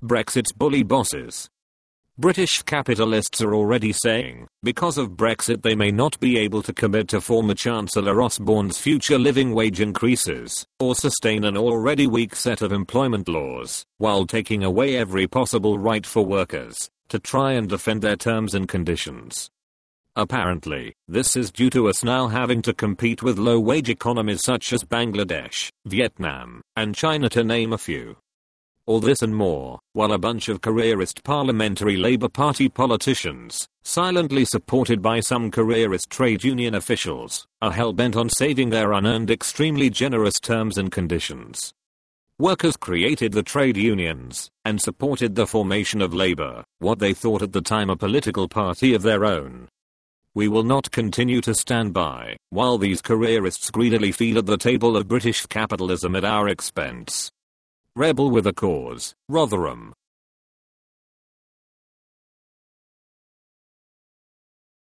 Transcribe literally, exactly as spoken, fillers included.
Brexit's bully bosses. British capitalists are already saying, because of Brexit they may not be able to commit to former Chancellor Osborne's future living wage increases, or sustain an already weak set of employment laws, while taking away every possible right for workers to try and defend their terms and conditions. Apparently, this is due to us now having to compete with low-wage economies such as Bangladesh, Vietnam, and China to name a few. All this and more, while a bunch of careerist parliamentary Labour Party politicians, silently supported by some careerist trade union officials, are hell-bent on saving their unearned extremely generous terms and conditions. Workers created the trade unions, and supported the formation of Labour, what they thought at the time a political party of their own. We will not continue to stand by, while these careerists greedily feed at the table of British capitalism at our expense. Rebel with a Cause, Rotherham.